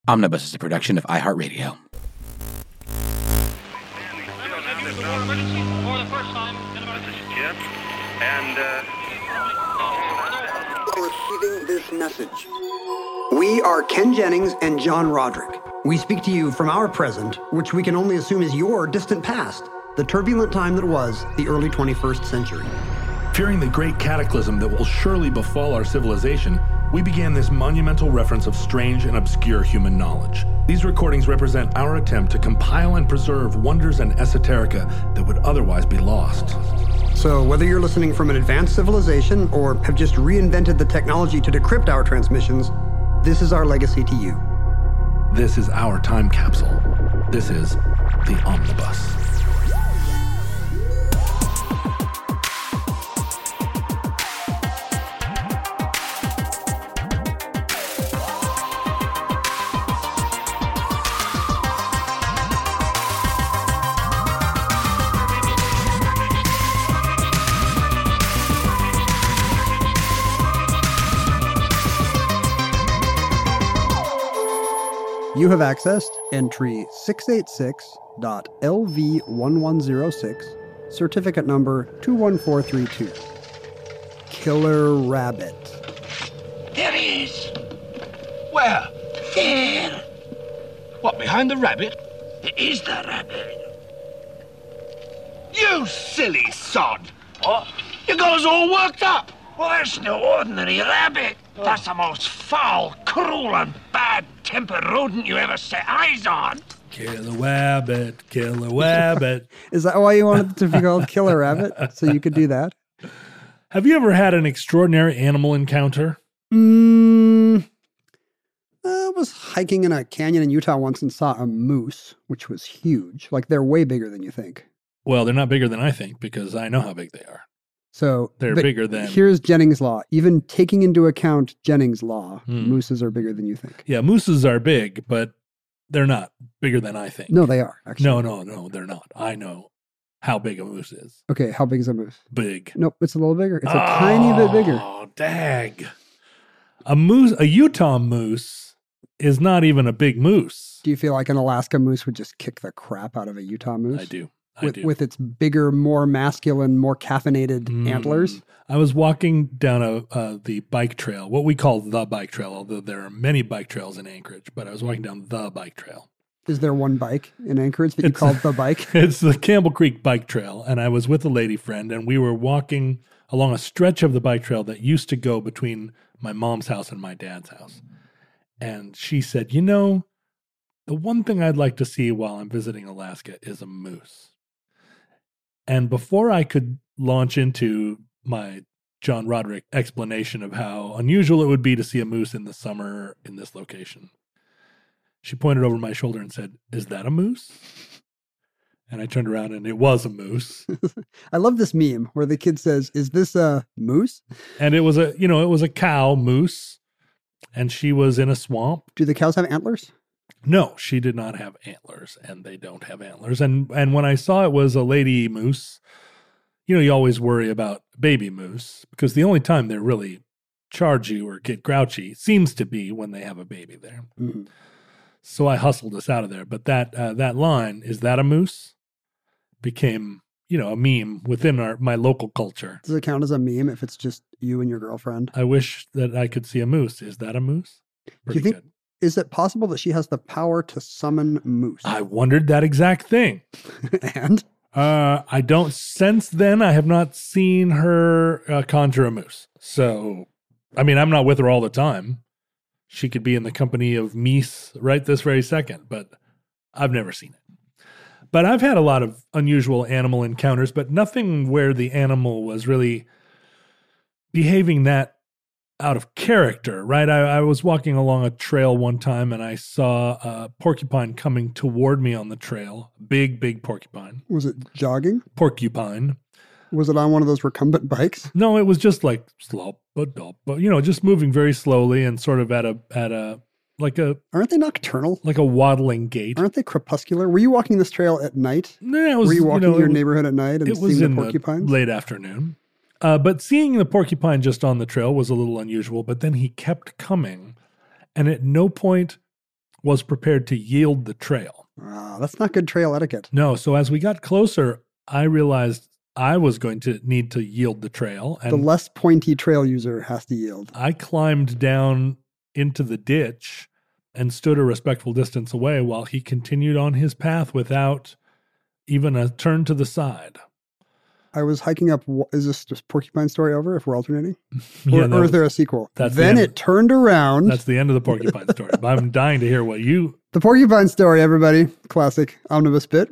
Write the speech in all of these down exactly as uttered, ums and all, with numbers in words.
Omnibus is a production of iHeartRadio. This is Jim, and uh... receiving this message. We are Ken Jennings and John Roderick. We speak to you from our present, which we can only assume is your distant past, the turbulent time that was the early twenty-first century. Fearing the great cataclysm that will surely befall our civilization, we began this monumental reference of strange and obscure human knowledge. These recordings represent our attempt to compile and preserve wonders and esoterica that would otherwise be lost. So whether you're listening from an advanced civilization or have just reinvented the technology to decrypt our transmissions, this is our legacy to you. This is our time capsule. This is the Omnibus. You have accessed entry six eight six dot L V one one zero six, certificate number two one four three two. Killer Rabbit. There he is. Where? There. What, behind the rabbit? It is the rabbit. You silly sod. What? You got us all worked up. Well, that's no ordinary rabbit. Oh. That's the most foul, cruel, and bad-tempered rodent you ever set eyes on. Killer Rabbit, Killer Rabbit. Is that why you wanted it to be called Killer Rabbit? So you could do that? Have you ever had an extraordinary animal encounter? Mm, I was hiking in a canyon in Utah once and saw a moose, which was huge. Like, they're way bigger than you think. Well, they're not bigger than I think because I know how big they are. So they're bigger than... Here's Jennings' law. Even taking into account Jennings' law, hmm. mooses are bigger than you think. Yeah, mooses are big, but they're not bigger than I think. No, they are, actually. No, no, no, they're not. I know how big a moose is. Okay, how big is a moose? Big. Nope, it's a little bigger. It's a oh, tiny bit bigger. Oh, dag. A moose, a Utah moose is not even a big moose. Do you feel like an Alaska moose would just kick the crap out of a Utah moose? I do. I with, do. with its bigger, more masculine, more caffeinated mm. antlers? I was walking down a uh, the bike trail, what we call the bike trail, although there are many bike trails in Anchorage, but I was walking down the bike trail. Is there one bike in Anchorage that you called the bike? It's the Campbell Creek Bike Trail, and I was with a lady friend, and we were walking along a stretch of the bike trail that used to go between my mom's house and my dad's house. And she said, you know, the one thing I'd like to see while I'm visiting Alaska is a moose. And before I could launch into my John Roderick explanation of how unusual it would be to see a moose in the summer in this location, she pointed over my shoulder and said, is that a moose? And I turned around and it was a moose. I love this meme where the kid says, is this a moose? And it was a, you know, it was a cow moose, and she was in a swamp. Do the cows have antlers? No, she did not have antlers, and they don't have antlers. And and when I saw it was a lady moose, you know, you always worry about baby moose because the only time they really charge you or get grouchy seems to be when they have a baby there. Mm-hmm. So I hustled us out of there. But that uh, that line, is that a moose, became, you know, a meme within our my local culture. Does it count as a meme if it's just you and your girlfriend? I wish that I could see a moose. Is that a moose? Pretty Do you think? Good. Is it possible that she has the power to summon moose? I wondered that exact thing. And? Uh, I don't, since then, I have not seen her uh, conjure a moose. So, I mean, I'm not with her all the time. She could be in the company of meese right this very second, but I've never seen it. But I've had a lot of unusual animal encounters, but nothing where the animal was really behaving that out of character, right? I, I was walking along a trail one time and I saw a porcupine coming toward me on the trail. Big, big porcupine. Was it jogging? Porcupine. Was it on one of those recumbent bikes? No, it was just like slop, but but you know, just moving very slowly and sort of at a at a like a. Aren't they nocturnal? Like a waddling gait. Aren't they crepuscular? Were you walking this trail at night? No, it was. Were you walking you know, your neighborhood at night and it seeing was the in porcupines? The late afternoon. Uh, but seeing the porcupine just on the trail was a little unusual, but then he kept coming. And at no point was prepared to yield the trail. Ah, that's not good trail etiquette. No, so as we got closer, I realized I was going to need to yield the trail. And The less pointy trail user has to yield. I climbed down into the ditch and stood a respectful distance away while he continued on his path without even a turn to the side. I was hiking up. Is this just Porcupine story over if we're alternating? Yeah, Or, that or is was- there a sequel? that's the Then end. it turned around. That's the end of the porcupine story. But I'm dying to hear what you... The Porcupine story, everybody. Classic omnibus bit.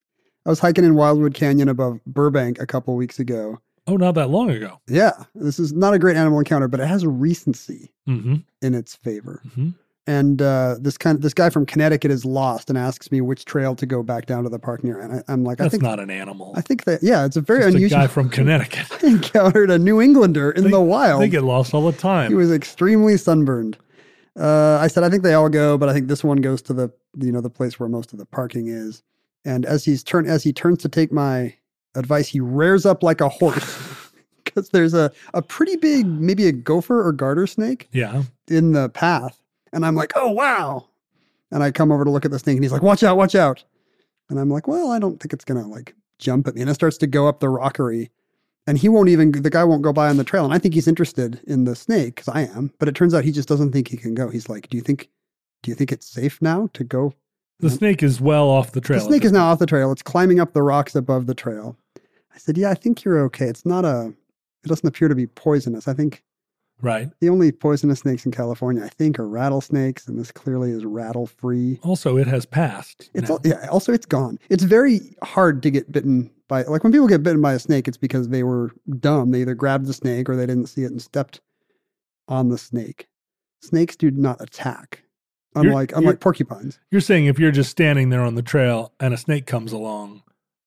I was hiking in Wildwood Canyon above Burbank a couple weeks ago. Oh, not that long ago. Yeah, this is not a great animal encounter, but it has recency Mm-hmm. in its favor. Mm-hmm. And uh, this kind of this guy from Connecticut is lost and asks me which trail to go back down to the park near. And I, I'm like, That's I think not an animal. I think that yeah, it's a very Just a unusual. guy from Connecticut. I encountered a New Englander in They- the wild. They get lost all the He time. was extremely sunburned. Uh, I said, I think they all go, but I think this one goes to the you know the place where most of the parking is. And as he's turn as he turns to take my advice, he rears up like a horse because there's a a pretty big, maybe a gopher or garter snake Yeah. in the path. And I'm like, oh, wow. And I come over to look at the snake and he's like, watch out, watch out. And I'm like, well, I don't think it's going to like jump at me. And it starts to go up the rockery and he won't even, the guy won't go by on the trail. And I think he's interested in the snake because I am, but it turns out he just doesn't think he can go. He's like, do you think, do you think it's safe now to go? The snake is well off the trail. The at snake this is now off the trail. It's climbing up the rocks above the trail. I said, yeah, I think you're okay. It's not a, it doesn't appear to be poisonous. I think Right. the only poisonous snakes in California, I think, are rattlesnakes, and this clearly is rattle-free. Also, it has passed. It's now. all, yeah. Also, it's gone. It's very hard to get bitten by. Like when people get bitten by a snake, it's because they were dumb. They either grabbed the snake or they didn't see it and stepped on the snake. Snakes do not attack, You're- unlike you're- unlike porcupines. You're saying if you're just standing there on the trail and a snake comes along,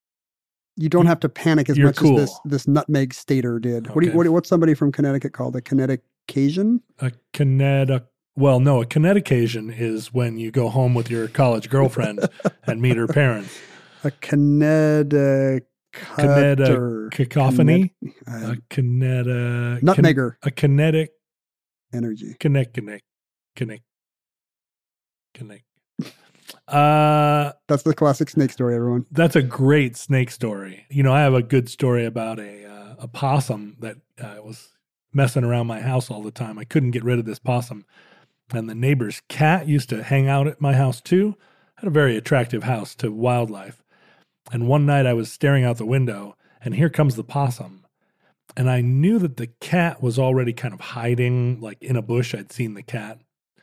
You don't have to panic as You're much cool. as this this nutmeg stater did. What do you, Okay. what, what's somebody from Connecticut called a Connecticasian? a kinetic, well, no, a kinetication is when you go home with your college girlfriend and meet her parents. A Connecticut Kinetic cacophony, uh, a kinetic, nutmegger a kinetic, energy. connect, connect, connect, connect. Uh, That's the classic snake story, everyone. That's a great snake story. You know, I have a good story about a uh, a possum that uh, was messing around my house all the time. I couldn't get rid of this possum, and the neighbor's cat used to hang out at my house too. I had a very attractive house to wildlife, and one night I was staring out the window, and here comes the possum, and I knew that the cat was already kind of hiding, like in a bush. I'd seen the cat,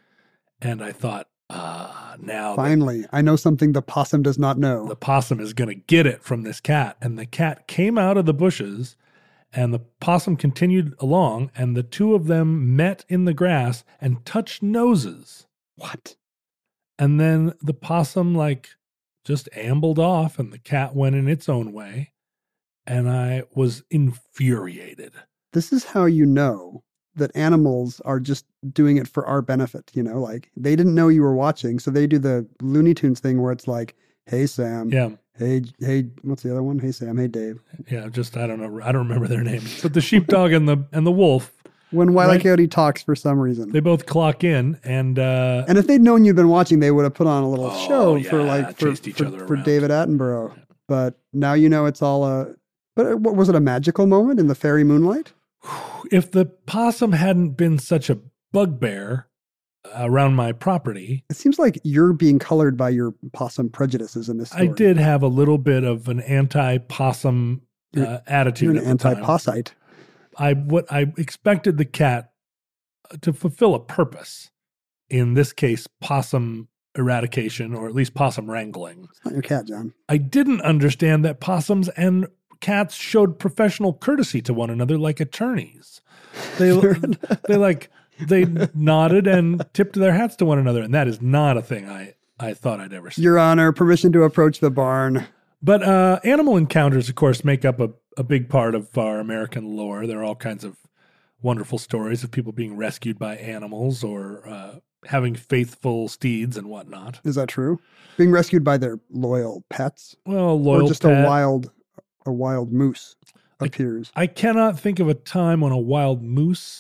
and I thought, ah, now the Finally, I know something the possum does not know. the possum is going to get it from this cat. And the cat came out of the bushes and the possum continued along and the two of them met in the grass and touched noses. What? And then the possum like just ambled off and the cat went in its own way. And I was infuriated. This is how you know that animals are just doing it for our benefit. You know, like they didn't know you were watching. So they do the Looney Tunes thing where it's like, hey, Sam. Yeah. Hey, hey, what's the other one? Hey, Sam. Hey, Dave. Yeah. Just, I don't know. I don't remember their names, but the sheepdog and the, and the wolf, When Wile E. Right. Coyote talks for some reason. they both clock in and, uh, And if they'd known you'd been watching, they would have put on a little Oh, show for yeah, like for, chased each for, other for around. David Attenborough. But now you know it's all a. But what was it? A magical moment in the fairy moonlight? if the possum hadn't been such a bugbear around my property, It seems like you're being colored by your possum prejudices in this story. I did have a little bit of an anti-possum uh, You're- attitude. You're an at the time. anti-possite. I what I expected the cat to fulfill a purpose. In this case, possum eradication, or at least possum wrangling. It's not your cat, John. I didn't understand that possums and cats showed professional courtesy to one another like attorneys. They they like they nodded and tipped their hats to one another, and that is not a thing I I thought I'd ever see. Your Honor, permission to approach the barn. But uh, animal encounters, of course, make up a, a big part of our American lore. There are all kinds of wonderful stories of people being rescued by animals or uh, having faithful steeds and whatnot. Is that true? Being rescued by their loyal pets, Well, loyal or just pet. a wild, a wild moose Like- appears. I cannot think of a time when a wild moose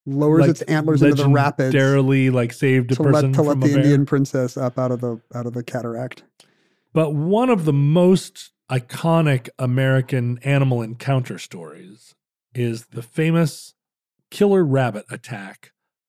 lowers like, its antlers into the rapids legendarily like saved a to person let to let from the a bear. Indian princess up out of the out of the cataract. But one of the most iconic American animal encounter stories is the famous killer rabbit attack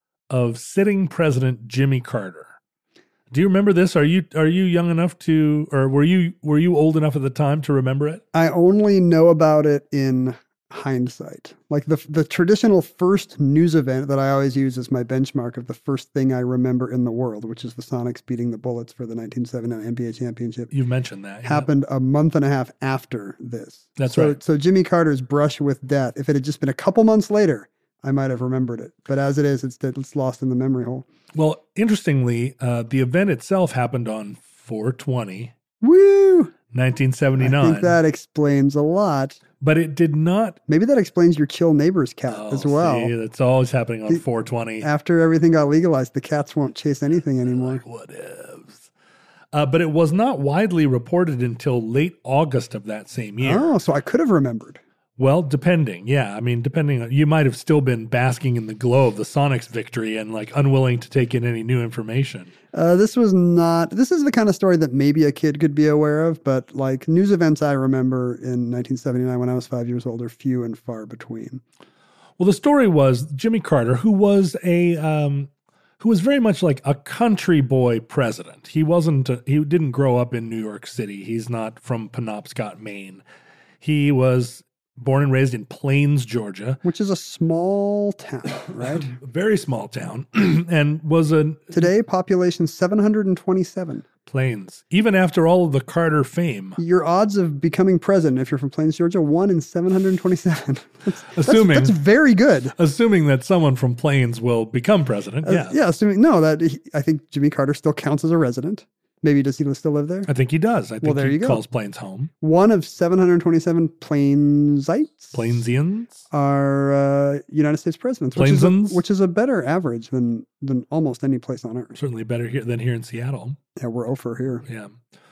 of sitting President Jimmy Carter. Do you remember this? Are you are you young enough to, or were you were you old enough at the time to remember it? I only know about it in hindsight. Like the the traditional first news event that I always use as my benchmark of the first thing I remember in the world, which is the Sonics beating the Bullets for the nineteen seventy-nine N B A championship. You've mentioned that. Yeah. Happened a month and a half after this. That's so, right. So Jimmy Carter's brush with death, if it had just been a couple months later, I might have remembered it. But as it is, it's it's lost in the memory hole. Well, interestingly, uh, the event itself happened on four twenty, Woo! nineteen I seventy-nine. think that explains a lot. But it did not. Maybe that explains your chill neighbors cat Oh, as well. See, it's always happening on The- four twenty. After everything got legalized, the cats won't chase anything anymore. Whatevs. Uh, but it was not widely reported until late August of that same year. Oh, so I could have remembered. Well, depending. Yeah. I mean, depending on, you might have still been basking in the glow of the Sonics victory and like unwilling to take in any new information. Uh, this was not, this is the kind of story that maybe a kid could be aware of, but like news events I remember in nineteen seventy-nine when I was five years old are few and far between. Well, the story was Jimmy Carter, who was a, um, who was very much like a country boy president. He wasn't, a, he didn't grow up in New York City. He's not from Penobscot, Maine. He was born and raised in Plains, Georgia. Which is a small town, right? A very small town, and was a Today, population seven hundred twenty-seven. Plains. Even after all of the Carter fame, Your odds of becoming president, if you're from Plains, Georgia, one in seven hundred twenty-seven. That's, Assuming- that's, that's very good. assuming that someone from Plains will become president. Uh, Yeah, yeah, assuming, no, that he, I think Jimmy Carter still counts as a resident. Maybe does he still live there? I think he does. I think Well, there he you go. calls Plains home. One of seven hundred twenty-seven Plainsites Plainsians. are uh, United States presidents, which is, a, Plainsans? which is a better average than than almost any place on earth. Certainly better here than here in Seattle. Yeah, we're over here. Yeah.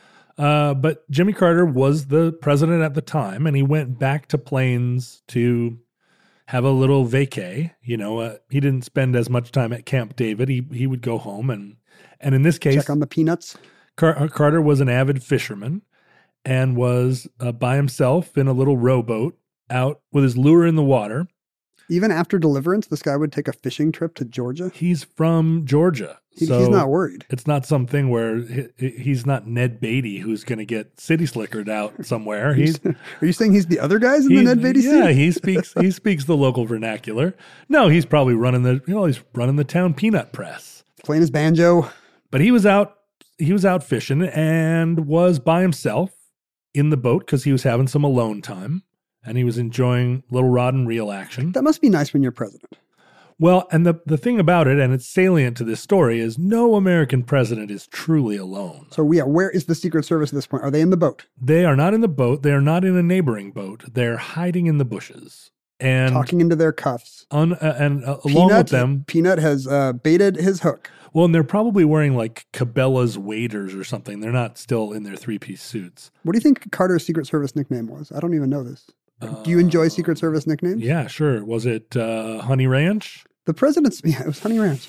Uh, but Jimmy Carter was the president at the time, and he went back to Plains to have a little vacay. You know, uh, he didn't spend as much time at Camp David. He he would go home, and and in this case, Check on the peanuts. Car- Carter was an avid fisherman and was uh, by himself in a little rowboat out with his lure in the water. Even after deliverance, this guy would take a fishing trip to Georgia. He's from Georgia. He, so he's not worried. It's not something where he, he's not Ned Beatty who's going to get city slickered out somewhere. He's Are you saying he's the other guys in the He- Ned Beatty yeah, scene? he speaks. He speaks the local vernacular. No, he's probably running the. You know, he's running the town peanut press. Playing his banjo. But he was out. He was out fishing and was by himself in the boat because he was having some alone time and he was enjoying little rod and reel action. That must be nice when you're president. Well, and the the thing about it, and it's salient to this story, is no American president is truly alone. So yeah, where is the Secret Service at this point? Are they in the boat? They are not in the boat. They are not in a neighboring boat. They're hiding in the bushes. And Talking into their cuffs. un, uh, and uh, along Peanut, with them, Peanut has uh, baited his hook. well, and they're probably wearing like Cabela's waders or something. They're not still in their three-piece suits. What do you think Carter's Secret Service nickname was? I don't even know this. do you enjoy Secret Service nicknames? Yeah, sure. Was it uh, Honey Ranch? The president's, yeah, it was Honey Ranch.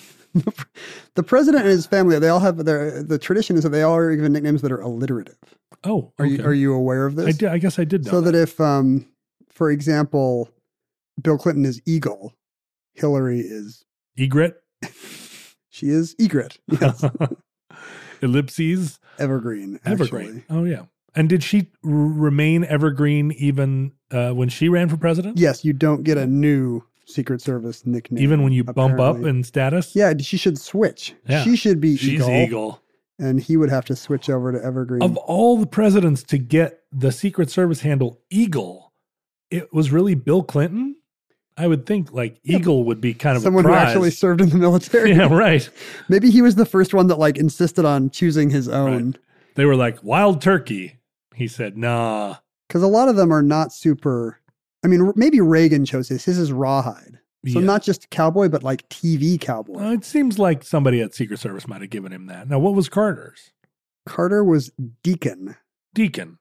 The president and his family, they all have their, the tradition is that they all are given nicknames that are alliterative. Oh, Are okay. you, are you aware of this? I, did, I guess I did know So that. that if, um, for example, Bill Clinton is Eagle, Hillary is, Egret? she is Egret. Yes. Ellipses? Evergreen. Actually. Evergreen. Oh, yeah. And did she r- remain evergreen even uh, when she ran for president? Yes, you don't get a new Secret Service nickname. Even when you bump up apparently. in status? Yeah, she should switch. Yeah. She should be She's Eagle, Eagle. and he would have to switch over to Evergreen. Of all the presidents to get the Secret Service handle Eagle, it was really Bill Clinton? I would think like Eagle would be kind of Someone a who prize. actually served in the military. Yeah, right. Maybe he was the first one that like insisted on choosing his own. Right. They were like, wild turkey. He said, nah. Because a lot of them are not super. I mean, r- maybe Reagan chose his. His is rawhide. So Yeah. not just cowboy, but like T V cowboy. Uh, it seems like somebody at Secret Service might have given him that. Now, what was Carter's? Carter was Deacon. Deacon.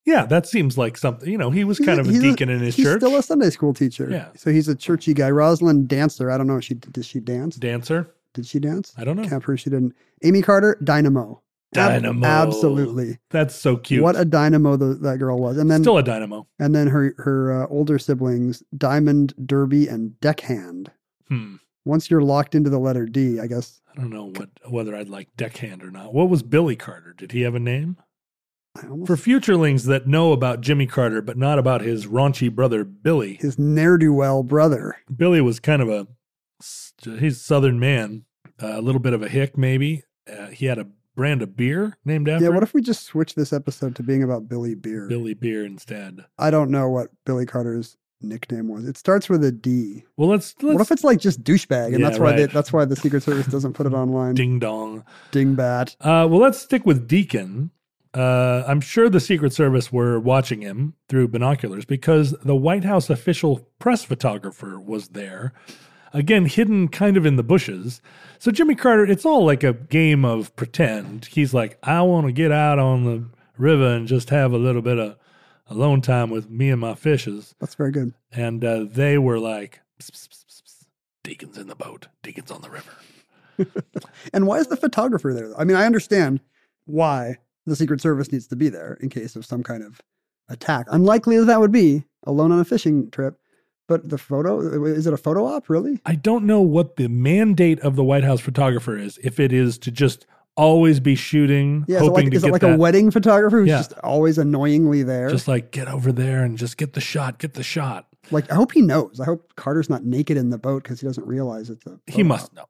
Yeah, that seems like something. You know, he was He's kind of a he's deacon in his he's church. still a Sunday school teacher. Yeah. So he's a churchy guy. Rosalind Dancer. I don't know. She did she dance? Dancer. Did she dance? I don't know. Can't prove she didn't. Amy Carter, Dynamo. Ab- Dynamo. absolutely. That's so cute. What a dynamo the, that girl was. And then Still a dynamo. and then her her uh, older siblings, Diamond, Derby, and Deckhand. Hmm. Once you're locked into the letter D, I guess. I don't know what whether I'd like Deckhand or not. What was Billy Carter? Did he have a name? I almost, For futurelings that know about Jimmy Carter, but not about his raunchy brother, Billy. his ne'er-do-well brother. Billy was kind of a, he's a Southern man, uh, a little bit of a hick maybe. Uh, he had a brand of beer named after Yeah, what him. if we just switch this episode to being about Billy Beer? Billy Beer instead. I don't know what Billy Carter's nickname was. It starts with a D. Well, let's, let's What if it's like just douchebag, and Yeah, that's why they, right. that's why the Secret Service doesn't put it online. ding dong. Dingbat. Uh, well, let's stick with Deacon. Uh, I'm sure the Secret Service were watching him through binoculars because the White House official press photographer was there, again, hidden kind of in the bushes. So Jimmy Carter, it's all like a game of pretend. He's like, I want to get out on the river and just have a little bit of alone time with me and my fishes. That's very good. And uh, they were like, psst, psst, psst, psst. Deacon's in the boat. Deacon's on the river. And why is the photographer there? I mean, I understand why the Secret Service needs to be there in case of some kind of attack. Unlikely as that would be, alone on a fishing trip. But the photo, is it a photo op, really? I don't know what the mandate of the White House photographer is. If it is to just always be shooting, Yeah, is it hoping like, to is get it like that, a wedding photographer who's Yeah. just always annoyingly there? just like get over there and just get the shot, get the shot. Like, I hope he knows. I hope Carter's not naked in the boat because he doesn't realize it's a He photo must op. know.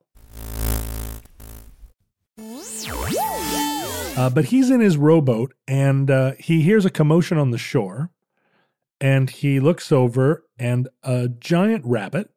Uh, but he's in his rowboat and uh, he hears a commotion on the shore and he looks over and a giant rabbit,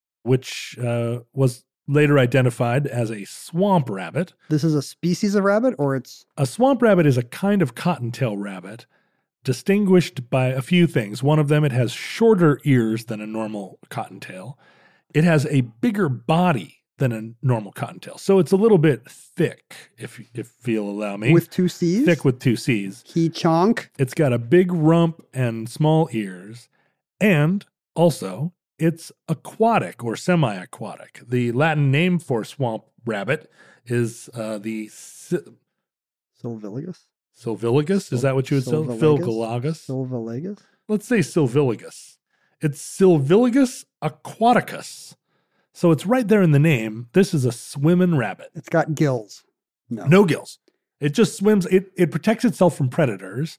which uh, was later identified as a swamp rabbit. This is a species of rabbit, or it's A swamp rabbit is a kind of cottontail rabbit distinguished by a few things. One of them, it has shorter ears than a normal cottontail. It has a bigger body than a normal cottontail. So it's a little bit thick, if if you'll allow me. with two C's? Thick with two C's. He chonk. It's got a big rump and small ears. And also, it's aquatic or semi-aquatic. The Latin name for swamp rabbit is uh, the si- Silviligus? Silviligus. Is that what you would say? Silviligus? Philgalagus? Silviligus? Let's say Silviligus. It's Silviligus aquaticus. So it's right there in the name. This is a swimming rabbit. It's got gills. No. No gills. It just swims. It, it protects itself from predators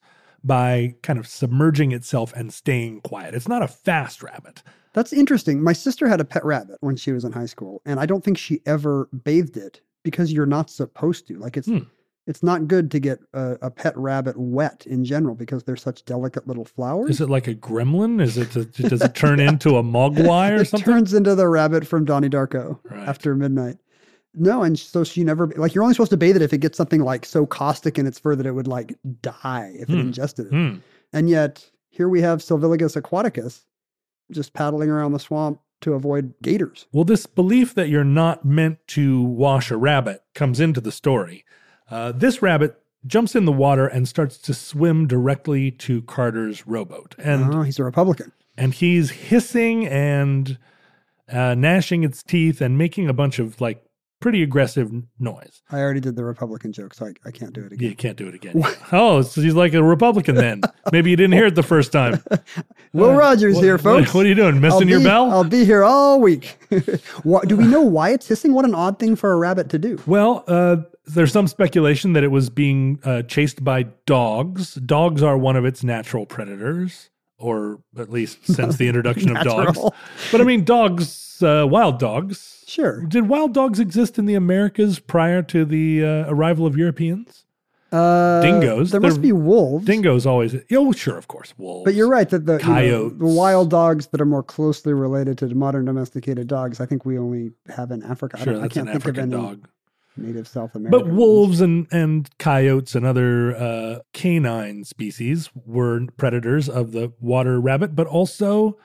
by kind of submerging itself and staying quiet. It's not a fast rabbit. That's interesting. My sister had a pet rabbit when she was in high school, and I don't think she ever bathed it because you're not supposed to. Like, it's Hmm. it's not good to get a, a pet rabbit wet in general because they're such delicate little flowers. Is it like a gremlin? Is it? A, does it turn into a mogwai or it something? turns into the rabbit from Donnie Darko Right. after midnight. No, and so she never, like, you're only supposed to bathe it if it gets something like so caustic in its fur that it would like die if it Hmm. ingested it. Hmm. And yet here we have Silviligus aquaticus just paddling around the swamp to avoid gators. Well, this belief that you're not meant to wash a rabbit comes into the story. Uh, this rabbit jumps in the water and starts to swim directly to Carter's rowboat. And Oh, he's a Republican. and he's hissing and uh, gnashing its teeth and making a bunch of like pretty aggressive noise. I already did the Republican joke, so I, I can't do it again. You can't do it again. Oh, so he's like a Republican then. Maybe you didn't hear it the first time. Will Uh, Rogers what- here, what- folks. What, are you doing? Missing I'll your be- bell? I'll be here all week. What, do we know why it's hissing? What an odd thing for a rabbit to do. Well, uh, there's some speculation that it was being uh, chased by dogs. Dogs are one of its natural predators, or at least since the introduction of dogs. Natural. But I mean, dogs, uh, wild dogs. Sure. Did wild dogs exist in the Americas prior to the uh, arrival of Europeans? Uh, Dingoes. There must They're- be wolves. Dingoes always. Oh, sure, of course, wolves. But you're right that the, you know, Coyotes. the wild dogs that are more closely related to modern domesticated dogs, I think we only have in Africa. I, Sure, don't, I that's can't an think African of any dog. native South American. But wolves and, and coyotes and other uh, canine species were predators of the water rabbit, but also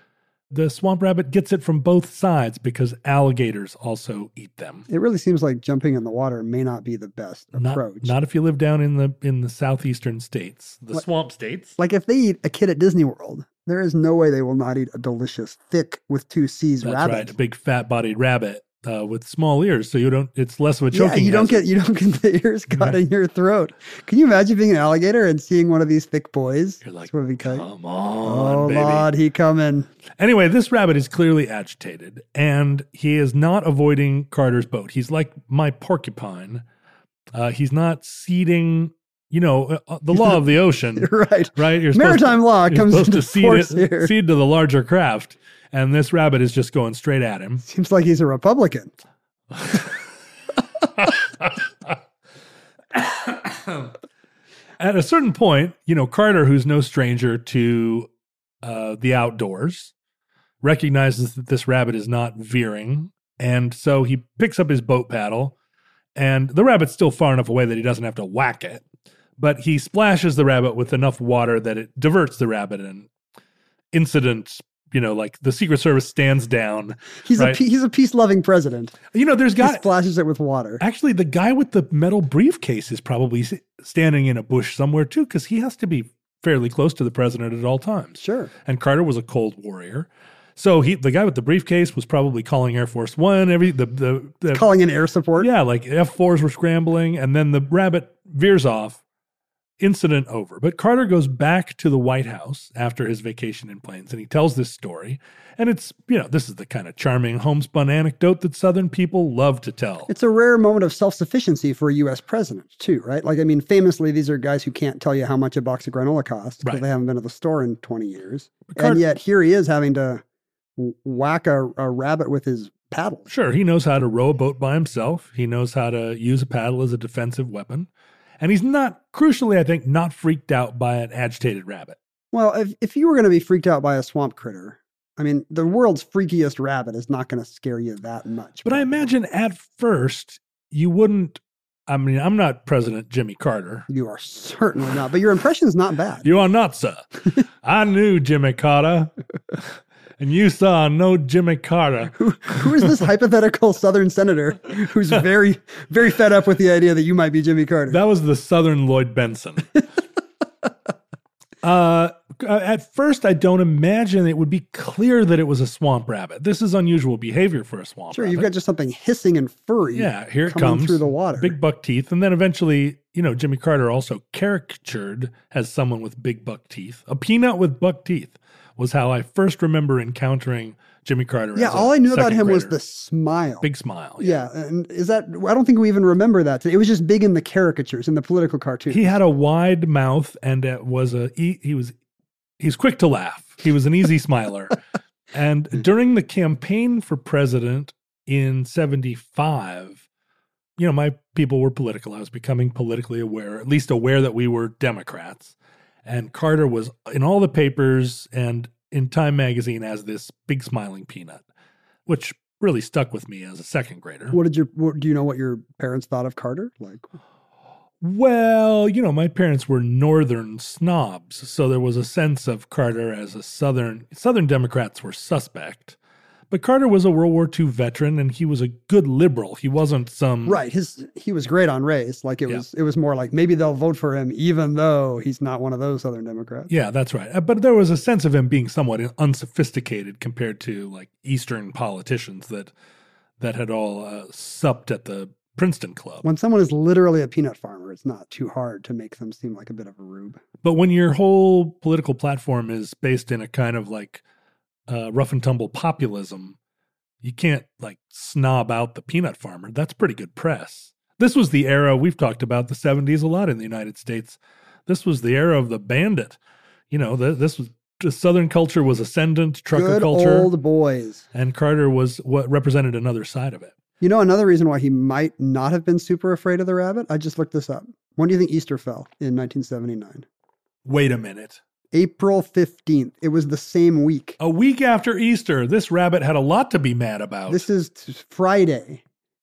the swamp rabbit gets it from both sides because alligators also eat them. It really seems like jumping in the water may not be the best Not, approach. not if you live down in the in the southeastern states, the What- swamp states. Like if they eat a kid at Disney World, there is no way they will not eat a delicious, thick with two C's That's rabbit. right, a big fat-bodied rabbit uh, with small ears, so you don't. It's less of a Yeah, choking. you don't hazard. get you don't get the ears caught Right. in your throat. Can you imagine being an alligator and seeing one of these thick boys? You're like, swimming tight? come on, Oh, baby. Lord, he coming. Anyway, this rabbit is clearly agitated, and he is not avoiding Carter's boat. He's like my porcupine. Uh, he's not ceding, you know, uh, the law of the ocean, Right. right? You're supposed Maritime to, law you're comes supposed into to cede, force it, here. cede to the larger craft, and this rabbit is just going straight at him. Seems like he's a Republican. At a certain point, you know, Carter, who's no stranger to uh, the outdoors, recognizes that this rabbit is not veering. And so he picks up his boat paddle, and the rabbit's still far enough away that he doesn't have to whack it. But he splashes the rabbit with enough water that it diverts the rabbit. And incident, you know, like the Secret Service stands down. He's right? a pe- he's a peace loving president. You know, there's He got splashes it with water. actually the guy with the metal briefcase is probably s- standing in a bush somewhere too, because he has to be fairly close to the president at all times. Sure. And Carter was a Cold Warrior. So he, the guy with the briefcase was probably calling Air Force One. Every the the, the Calling in air support. yeah, like F fours were scrambling, and then the rabbit veers off. Incident over. But Carter goes back to the White House after his vacation in planes, and he tells this story. And it's, you know, this is the kind of charming homespun anecdote that Southern people love to tell. It's a rare moment of self-sufficiency for a U S president, too, right? Like, I mean, famously, these are guys who can't tell you how much a box of granola costs because Right. they haven't been to the store in twenty years. Cart- and yet here he is having to w- whack a, a rabbit with his paddle. Sure, he knows how to row a boat by himself. He knows how to use a paddle as a defensive weapon. And he's not, crucially, I think, not freaked out by an agitated rabbit. Well, if, if you were going to be freaked out by a swamp critter, I mean, the world's freakiest rabbit is not going to scare you that much. But I imagine at first, you wouldn't, I mean, I'm not President Jimmy Carter. You are certainly not, but your impression's not bad. You are not, sir. I knew Jimmy Carter, and you saw no Jimmy Carter. Who, who is this hypothetical Southern senator who's very, very fed up with the idea that you might be Jimmy Carter? That was the Southern Lloyd Benson. uh, at first, I don't imagine it would be clear that it was a swamp rabbit. This is unusual behavior for a swamp Sure, rabbit. you've got just something hissing and furry. Yeah, here it coming comes through the water. Big buck teeth, and then eventually, you know, Jimmy Carter also caricatured as someone with big buck teeth. A peanut with buck teeth was how I first remember encountering Jimmy Carter. Yeah, as a all I knew about second him was grader. the smile. big smile. Yeah, and is that? I don't think we even remember that. It was just big in the caricatures, in the political cartoons. He had a wide mouth and it was a he, he was he's quick to laugh. He was an easy smiler. And during the campaign for president in seventy-five, you know, my people were political. I was becoming politically aware, at least aware that we were Democrats. And Carter was in all the papers and in Time magazine as this big smiling peanut, which really stuck with me as a second grader. What did your? What, do you know what your parents thought of Carter? Like, Well, you know, my parents were Northern snobs, so there was a sense of Carter as a Southern. Southern Democrats were suspect, but Carter was a World War Two veteran, and he was a good liberal. He wasn't some right? His he was great on race. Like it Yeah. was. It was more like maybe they'll vote for him, even though he's not one of those Southern Democrats. Yeah, that's right. Uh, But there was a sense of him being somewhat unsophisticated compared to like Eastern politicians that that had all uh, supped at the Princeton Club. When someone is literally a peanut farmer, it's not too hard to make them seem like a bit of a rube. But when your whole political platform is based in a kind of like uh, rough and tumble populism, you can't like snob out the peanut farmer. That's pretty good press. This was the era, we've talked about the seventies a lot in the United States. This was the era of the bandit. You know, the, this was the Southern culture was ascendant, trucker Good culture, old boys. and Carter was what represented another side of it. You know, another reason why he might not have been super afraid of the rabbit? I just looked this up. When do you think Easter fell in nineteen seventy-nine? Wait a minute. April fifteenth. It was the same week. A week after Easter, this rabbit had a lot to be mad about. This is t- Friday.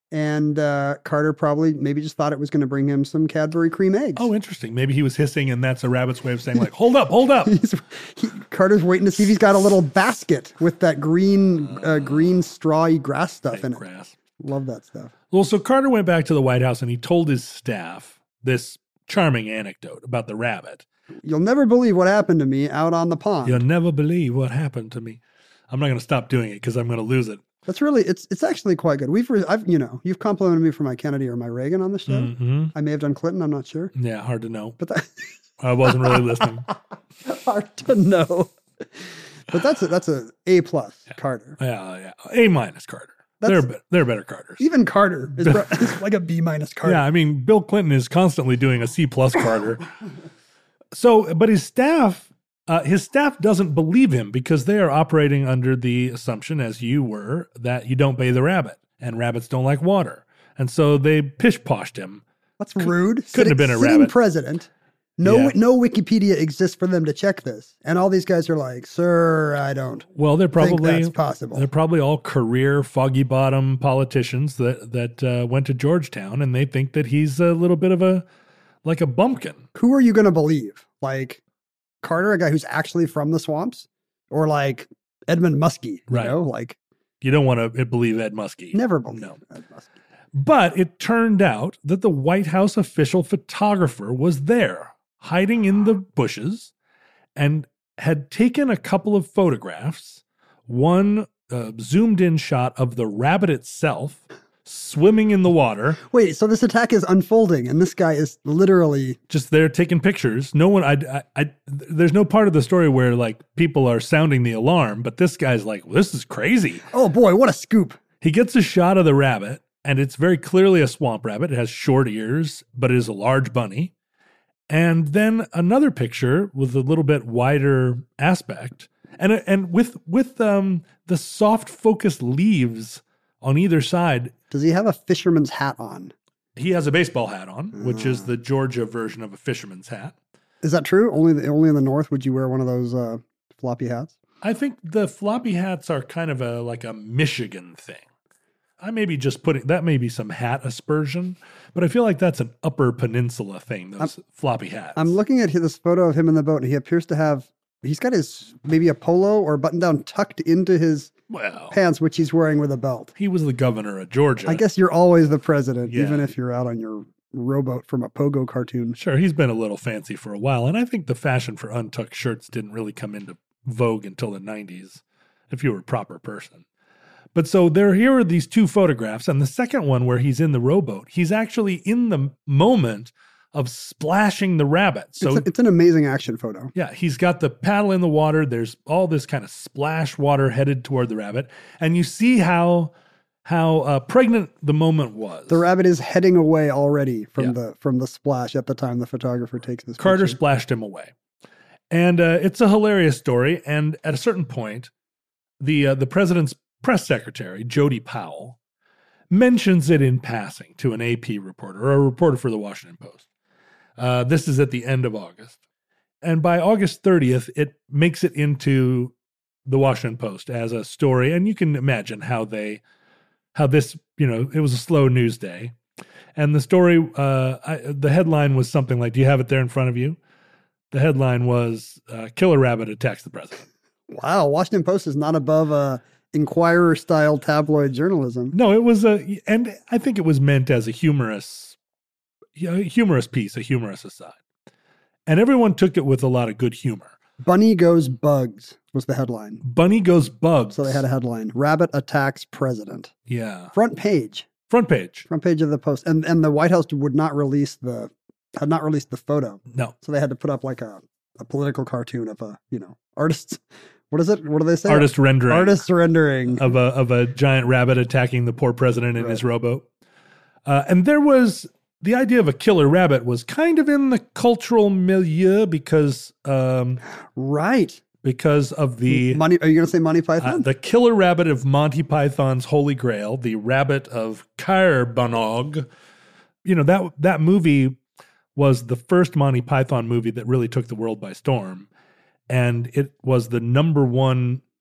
And uh, Carter probably maybe just thought it was going to bring him some Cadbury cream eggs. Oh, interesting. Maybe he was hissing, and that's a rabbit's way of saying, like, hold up, hold up. He's, he, Carter's waiting to see if he's got a little basket with that green, uh, green strawy grass stuff in it. Grass. Love that stuff. Well, so Carter went back to the White House, and he told his staff this charming anecdote about the rabbit. You'll never believe what happened to me out on the pond. You'll never believe what happened to me. I'm not going to stop doing it because I'm going to lose it. That's really, it's it's actually quite good. We've, re- I've, you know, you've complimented me for my Kennedy or my Reagan on the show. Mm-hmm. I may have done Clinton, I'm not sure. Yeah, hard to know. But that, I wasn't really listening. hard to know. But that's a, that's a A plus Yeah. Carter. Yeah, yeah. A minus Carter. That's- They're, be- they're better Carters. Even Carter is, bro- is like a B minus Carter. Yeah, I mean, Bill Clinton is constantly doing a C plus Carter. So, but his staff, uh, his staff doesn't believe him because they are operating under the assumption, as you were, that you don't bathe a rabbit, and rabbits don't like water, and so they pish-poshed him. That's rude. Couldn't Sitting- have been a sitting rabbit. president. No, Yeah. no Wikipedia exists for them to check this, and all these guys are like, "Sir, I don't Well, they're think probably that's possible." they're probably all career foggy bottom politicians that that uh, went to Georgetown, and they think that he's a little bit of a like a bumpkin. Who are you going to believe? Like Carter, a guy who's actually from the swamps, or like Edmund Muskie? You Right. know, like You don't want to believe Ed Muskie. never believe No. Ed Muskie. But it turned out that the White House official photographer was there, hiding in the bushes, and had taken a couple of photographs. One uh, zoomed in shot of the rabbit itself swimming in the water, Wait, so this attack is unfolding, and this guy is literally just there taking pictures. No one, I, I, I, there's no part of the story where like people are sounding the alarm, but this guy's like, this is crazy. oh boy, what a scoop! He gets a shot of the rabbit, and it's very clearly a swamp rabbit. It has short ears, but it is a large bunny. And then another picture with a little bit wider aspect, and and with with um the soft focused leaves on either side. Does he have a fisherman's hat on? He has a baseball hat on, which is the Georgia version of a fisherman's hat. Is that true? Only the, only in the North would you wear one of those uh, floppy hats? I think the floppy hats are kind of a like a Michigan thing. I may be just putting that may be some hat aspersion, but I feel like that's an Upper Peninsula thing. Those floppy hats. I'm looking at this photo of him in the boat, and he appears to have, he's got his, maybe a polo or button down tucked into his well, pants, which he's wearing with a belt. he was the governor of Georgia. I guess you're always the president, Yeah. even if you're out on your rowboat from a pogo cartoon. Sure, he's been a little fancy for a while, and I think the fashion for untucked shirts didn't really come into vogue until the nineties, if you were a proper person. But so there, here are these two photographs, and the second one where he's in the rowboat, he's actually in the moment of splashing the rabbit. So it's, a- it's an amazing action photo. yeah, he's got the paddle in the water. There's all this kind of splash water headed toward the rabbit, and you see how how uh, pregnant the moment was. The rabbit is heading away already from Yeah. the from the splash at the time the photographer takes this Carter picture. splashed him away, and uh, it's a hilarious story. And at a certain point, the uh, the president's press secretary, Jody Powell, mentions it in passing to an A P reporter or a reporter for the Washington Post. Uh, this is at the end of August. And by August thirtieth, it makes it into the Washington Post as a story. And you can imagine how they, how this, you know, it was a slow news day. And the story, uh, I, the headline was something like, do you have it there in front of you? The headline was, uh, Killer Rabbit attacks the president. Wow, Washington Post is not above uh, Inquirer-style tabloid journalism. No, it was a, and I think it was meant as a humorous, a humorous piece, a humorous aside. And everyone took it with a lot of good humor. Bunny goes bugs was the headline. Bunny goes bugs. So they had a headline: Rabbit attacks president. Yeah. Front page. Front page. Front page of the Post, and and the White House would not release the had not released the photo, No. so they had to put up like a, a political cartoon of a you know artists. What is it? What do they say? Artist rendering. Artist rendering. of a of a giant rabbit attacking the poor president in Right. his rowboat. Uh, and there was the idea of a killer rabbit was kind of in the cultural milieu because um, Right. because of the Money. Are you going to say Monty uh, Python? the killer rabbit of Monty Python's Holy Grail, the rabbit of Caerbannog. You know, that that movie was the first Monty Python movie that really took the world by storm. And it was the number one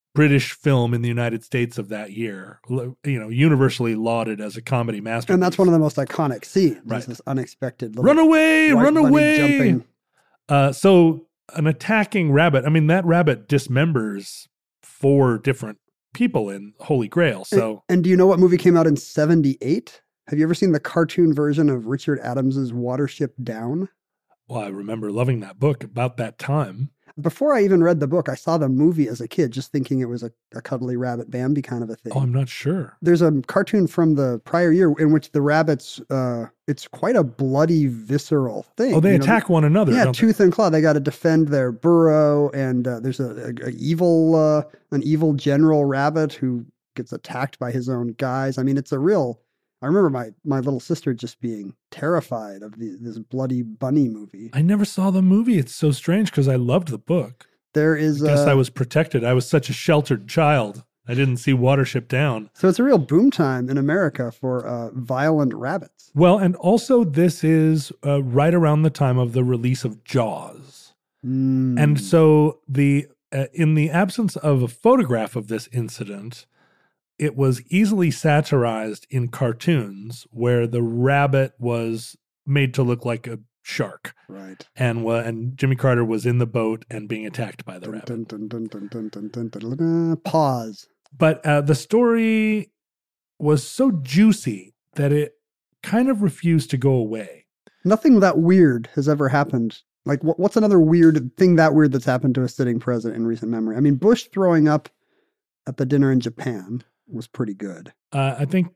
British film in the United States of that year, you know, universally lauded as a comedy masterpiece. And that's one of the most iconic scenes. Right. This unexpected little Run away, white run bunny away. jumping. Uh, so an attacking rabbit, I mean, that rabbit dismembers four different people in Holy Grail. So, And, and do you know what movie came out in seventy-eight? Have you ever seen the cartoon version of Richard Adams's Watership Down? well, I remember loving that book about that time. Before I even read the book, I saw the movie as a kid, just thinking it was a, a cuddly rabbit Bambi kind of a thing. Oh, I'm not sure. There's a cartoon from the prior year in which the rabbits, uh, it's quite a bloody, visceral thing. Oh, they You know, attack one another. Yeah, don't they? tooth and claw. They got to defend their burrow, and uh, there's a, a, a evil, uh, an evil general rabbit who gets attacked by his own guys. I mean, it's a real. I remember my my little sister just being terrified of the, this bloody bunny movie. I never saw the movie. It's so strange because I loved the book. There is, I guess uh, I was protected. I was such a sheltered child. I didn't see Watership Down. so it's a real boom time in America for uh, violent rabbits. Well, and also this is uh, right around the time of the release of Jaws. Mm. And so the uh, in the absence of a photograph of this incident, it was easily satirized in cartoons where the rabbit was made to look like a shark. Right. And wa- and Jimmy Carter was in the boat and being attacked by the Dun, rabbit. dun, dun, dun, dun, dun, dun, dun, dun, dun. Pause. But uh, the story was so juicy that it kind of refused to go away. Nothing that weird has ever happened. Like, what, what's another weird thing that weird that's happened to a sitting president in recent memory? I mean, Bush throwing up at the dinner in Japan was pretty good. Uh, I think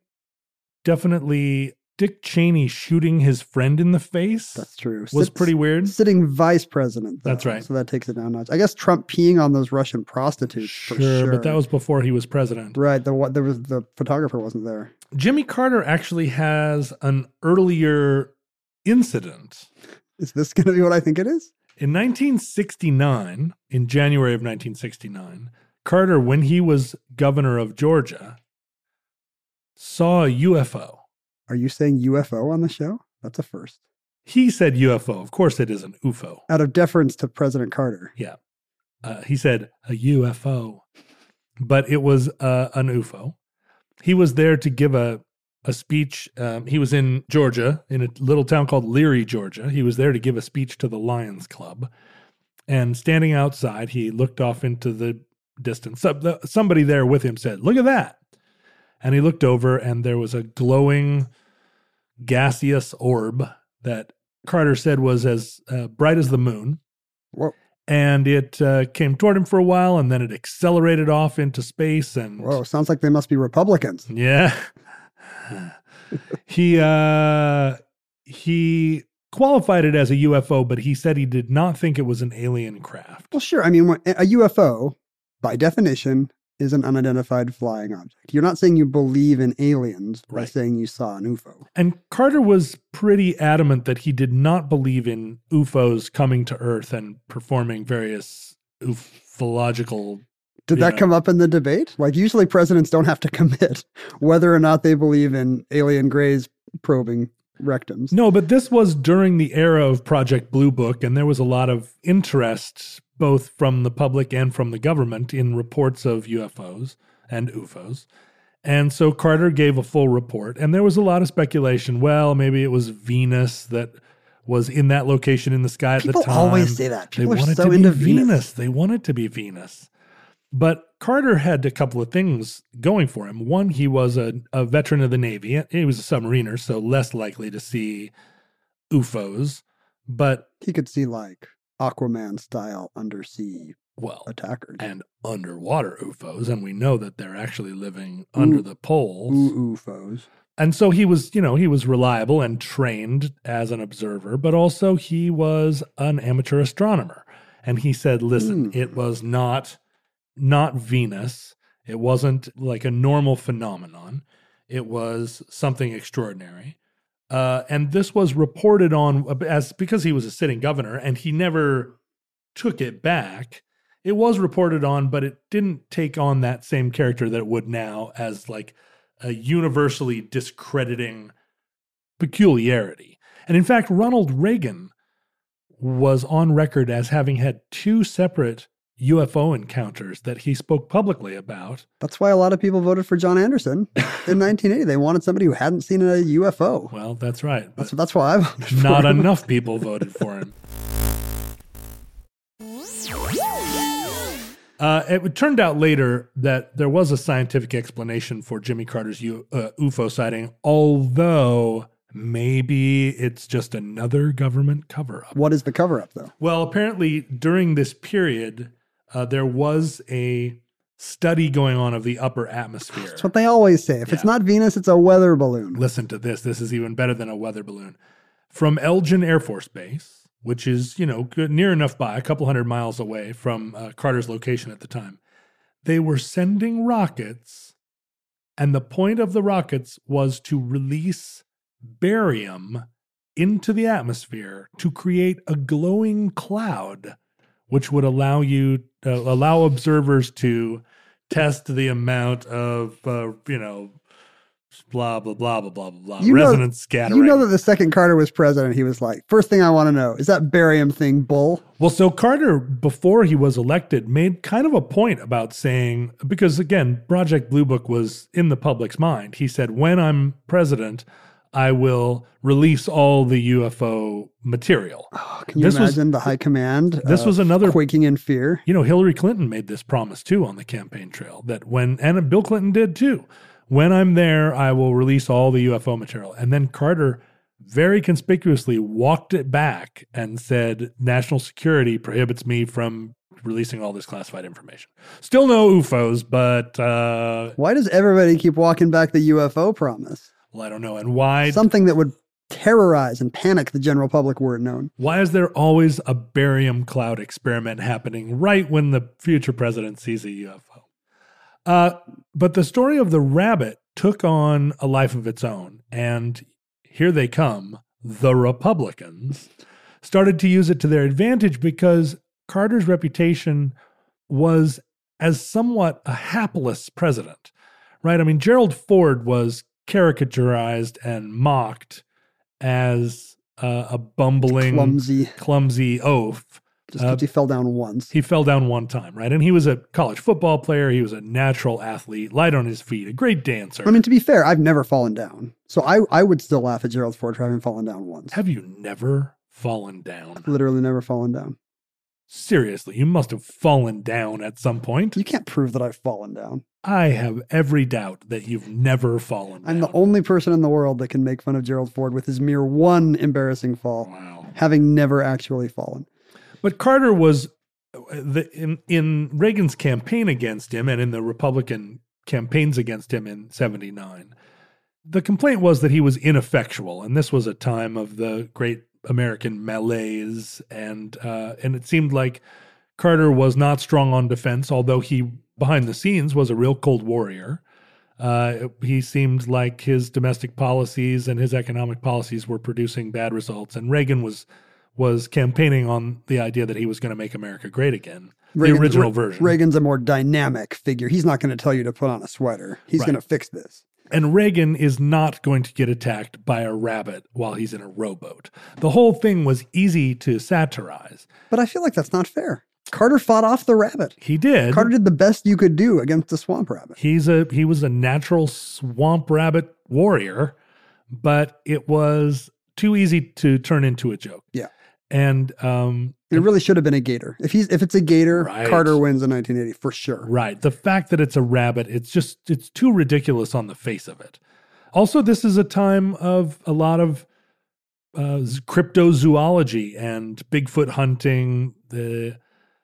definitely Dick Cheney shooting his friend in the face That's true. was Sit- pretty weird. Sitting vice president. Though, That's right. So that takes it down a notch. I guess Trump peeing on those Russian prostitutes. Sure, for sure, but that was before he was president. right. The what there was the photographer wasn't there. Jimmy Carter actually has an earlier incident. Is this going to be what I think it is? In nineteen sixty-nine, in January of nineteen sixty-nine, Carter, when he was governor of Georgia, saw a U F O. Are you saying U F O on the show? That's a first. He said U F O. Of course, it is an U F O. Out of deference to President Carter. Yeah. Uh, he said a U F O, but it was uh, an U F O. He was there to give a, a speech. Um, he was in Georgia, in a little town called Leary, Georgia. He was there to give a speech to the Lions Club. And standing outside, he looked off into the distance. So- Somebody there with him said, "Look at that." And he looked over, and there was a glowing, gaseous orb that Carter said was as uh, bright as the moon. Whoa. And it uh, came toward him for a while, and then it accelerated off into space. And Whoa, sounds like they must be Republicans. yeah, he uh, he qualified it as a U F O, but he said he did not think it was an alien craft. Well, sure. I mean, when- a U F O, by definition, is an unidentified flying object. You're not saying you believe in aliens by Right. saying you saw an U F O. And Carter was pretty adamant that he did not believe in U F Os coming to Earth and performing various ufological. Did Yeah. that come up in the debate? Like, usually presidents don't have to commit whether or not they believe in alien grays probing rectums. No, but this was during the era of Project Blue Book, and there was a lot of interest both from the public and from the government in reports of U F Os and U F Os. And so Carter gave a full report, and there was a lot of speculation. Well, maybe it was Venus that was in that location in the sky at People the time. always say that. People they are wanted so to be into Venus. Venus. They wanted to be Venus. But Carter had a couple of things going for him. One, he was a, a veteran of the Navy. He was a submariner, so less likely to see U F Os. But, He could see, like, Aquaman style undersea well, attackers. and underwater U F Os, and we know that they're actually living under the poles. Ooh, U F Os. And so he was, you know, he was reliable and trained as an observer, but also he was an amateur astronomer. And he said, listen, Mm. it was not not Venus. It wasn't like a normal phenomenon. It was something extraordinary. Uh, and this was reported on as because he was a sitting governor and he never took it back. It was reported on, but it didn't take on that same character that it would now as like a universally discrediting peculiarity. And in fact, Ronald Reagan was on record as having had two separate U F O encounters that he spoke publicly about. That's why a lot of people voted for John Anderson in nineteen eighty. They wanted somebody who hadn't seen a U F O. Well, that's right. That's, that's why I voted for Not him. enough people voted for him. Uh, it turned out later that there was a scientific explanation for Jimmy Carter's U, uh, U F O sighting, although maybe it's just another government cover-up. What is the cover-up, though? Well, apparently during this period, uh, there was a study going on of the upper atmosphere. That's what they always say. If Yeah. it's not Venus, it's a weather balloon. Listen to this. This is even better than a weather balloon. From Elgin Air Force Base, which is, you know, good, near enough by, a couple hundred miles away from uh, Carter's location at the time, they were sending rockets, and the point of the rockets was to release barium into the atmosphere to create a glowing cloud, which would allow you, uh, allow observers to test the amount of, uh, you know, blah, blah, blah, blah, blah, blah, You know- resonance scattering. You know that the second Carter was president, he was like, first thing I want to know, is that barium thing bull? Well, so Carter, before he was elected, made kind of a point about saying, because again, Project Blue Book was in the public's mind. He said, when I'm president, I will release all the U F O material. Oh, can you This was- imagine the high command? This uh, was another- quaking in fear. You know, Hillary Clinton made this promise too on the campaign trail that when, and Bill Clinton did too, when I'm there, I will release all the U F O material. And then Carter very conspicuously walked it back and said, national security prohibits me from releasing all this classified information. Still no U F Os, but, uh, Why does everybody keep walking back the U F O promise? well, I don't know. And why, Something that would terrorize and panic the general public were it known. why is there always a barium cloud experiment happening right when the future president sees a U F O? Uh, but the story of the rabbit took on a life of its own. And here they come. The Republicans started to use it to their advantage because Carter's reputation was as somewhat a hapless president, right? I mean, Gerald Ford was caricaturized and mocked as uh, a bumbling, Clumsy. clumsy oaf. Just Uh, because he fell down once. He fell down one time, right? And he was a college football player. He was a natural athlete, light on his feet, a great dancer. I mean, to be fair, I've never fallen down. So I, I would still laugh at Gerald Ford for having fallen down once. Have you never fallen down? Literally never fallen down. Seriously, you must have fallen down at some point. You can't prove that I've fallen down. I have every doubt that you've never fallen down. I'm the only person in the world that can make fun of Gerald Ford with his mere one embarrassing fall, Wow. having never actually fallen. But Carter was the, in, in Reagan's campaign against him and in the Republican campaigns against him in seventy-nine. The complaint was that he was ineffectual, and this was a time of the great American malaise, and uh, and it seemed like Carter was not strong on defense, although he, behind the scenes, was a real cold warrior. Uh, he seemed like his domestic policies and his economic policies were producing bad results, and Reagan was was campaigning on the idea that he was going to make America great again, Reagan's- the original Re- version. Reagan's a more dynamic figure. He's not going to tell you to put on a sweater. He's Right. going to fix this. And Reagan is not going to get attacked by a rabbit while he's in a rowboat. The whole thing was easy to satirize. But I feel like that's not fair. Carter fought off the rabbit. He did. Carter did the best you could do against the swamp rabbit. He's a he was a natural swamp rabbit warrior, but it was too easy to turn into a joke. Yeah. And um, It really should have been a gator. If he's if it's a gator, Right. Carter wins in nineteen eighty for sure. right, the fact that it's a rabbit, it's just it's too ridiculous on the face of it. Also, this is a time of a lot of uh, cryptozoology and Bigfoot hunting, the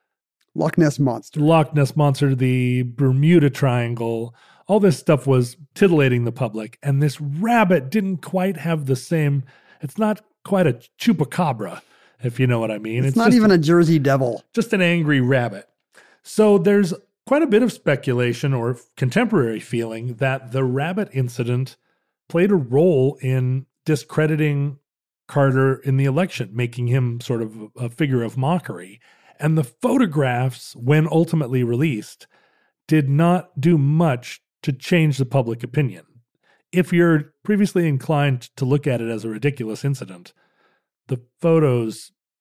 Loch Ness Monster. Loch Ness Monster, the Bermuda Triangle. All this stuff was titillating the public, and this rabbit didn't quite have the same. It's not quite a chupacabra, if you know what I mean. It's, not just even a Jersey Devil. just an angry rabbit. So there's quite a bit of speculation or contemporary feeling that the rabbit incident played a role in discrediting Carter in the election, making him sort of a figure of mockery. And the photographs, when ultimately released, did not do much to change the public opinion. If you're previously inclined to look at it as a ridiculous incident, the photos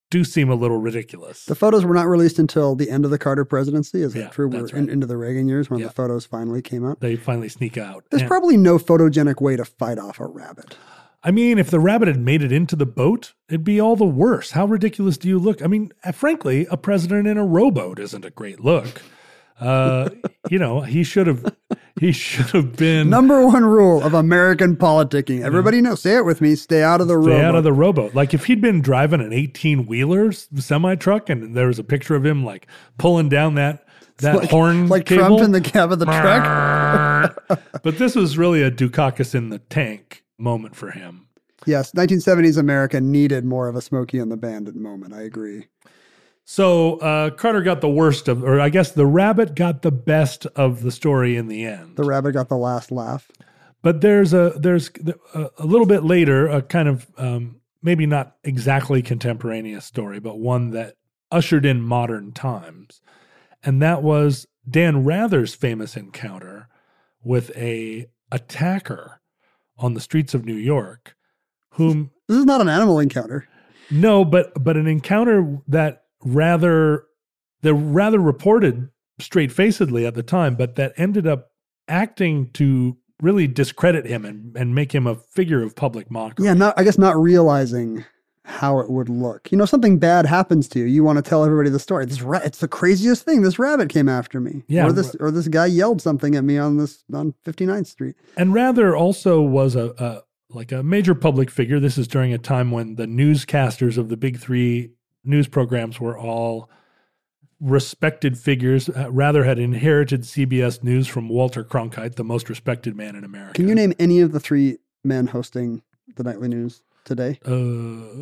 do seem a little ridiculous. The photos were not released until the end of the Carter presidency. Is that Yeah, true? We're that's in, right. into the Reagan years when Yeah. the photos finally came out. They finally sneak out. There's And- probably no photogenic way to fight off a rabbit. I mean, if the rabbit had made it into the boat, it'd be all the worse. How ridiculous do you look? I mean, uh, frankly, a president in a rowboat isn't a great look. Uh, you know, he should have he should have been Number one rule of American politicking. Everybody knows. Say it with me. Stay out of the stay rowboat. out of the rowboat. Like if he'd been driving an eighteen-wheeler semi truck and there was a picture of him like pulling down that that like, horn like cable. Trump in the cab of the truck. But this was really a Dukakis in the tank moment for him. Yes, nineteen seventies America needed more of a Smokey and the Bandit moment. I agree. So uh, Carter got the worst of, or I guess the rabbit got the best of the story in the end. The rabbit got the last laugh. But there's a there's a, a little bit later a kind of um, maybe not exactly contemporaneous story, but one that ushered in modern times, and that was Dan Rather's famous encounter with a attacker on the streets of New York, whom This is not an animal encounter. no, but but an encounter that rather that rather reported straight-facedly at the time, but that ended up acting to really discredit him and, and make him a figure of public mockery. Yeah, not I guess not realizing how it would look. You know, something bad happens to you. You want to tell everybody the story. This ra- it's the craziest thing. This rabbit came after me. Yeah, Or this or this guy yelled something at me on this on fifty-ninth Street. And Rather also was a, a like a major public figure. This is during a time when the newscasters of the big three news programs were all respected figures. Uh, Rather had inherited C B S News from Walter Cronkite, the most respected man in America. Can you name any of the three men hosting the nightly news today? Uh,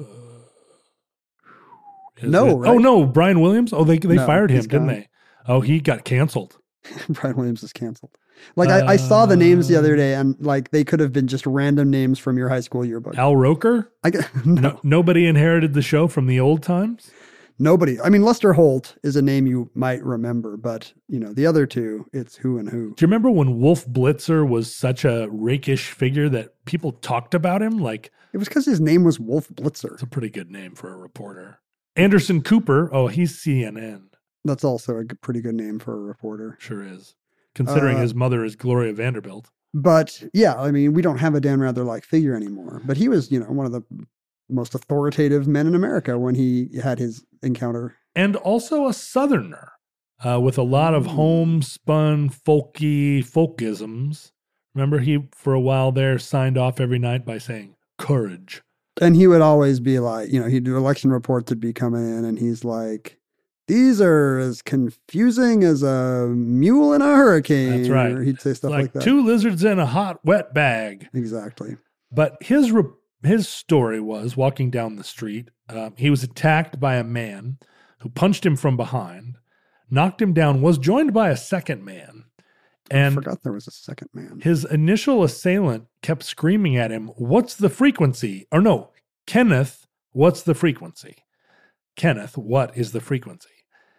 is No, it- right? Oh no, Brian Williams. Oh, they they No, fired him, he's didn't gone. they? Oh, he got canceled. Brian Williams is canceled. Like I, I saw the names the other day, and like they could have been just random names from your high school yearbook. Al Roker. I get, no, No, nobody inherited the show from the old times. nobody. I mean, Lester Holt is a name you might remember, but you know the other two, it's who and who. Do you remember when Wolf Blitzer was such a rakish figure that people talked about him? Like, It was because his name was Wolf Blitzer. it's a pretty good name for a reporter. Anderson Cooper. Oh, he's C N N. That's also a g- pretty good name for a reporter. Sure is. Considering Uh, his mother is Gloria Vanderbilt. But yeah, I mean, we don't have a Dan Rather like figure anymore. But he was, you know, one of the most authoritative men in America when he had his encounter. And also a Southerner uh, with a lot of homespun, folky folkisms. Remember, he, for a while there, signed off every night by saying, courage. And he would always be like, you know, he'd do election reports would be coming in, and he's like, these are as confusing as a mule in a hurricane. That's right. Or he'd say stuff like, like, that. two lizards in a hot, wet bag. Exactly. But his re- his story was walking down the street. Uh, he was attacked by a man who punched him from behind, knocked him down, was joined by a second man. I And forgot there was a second man. his initial assailant kept screaming at him, "What's the frequency?" Or no, Kenneth, what's the frequency? Kenneth, what is the frequency?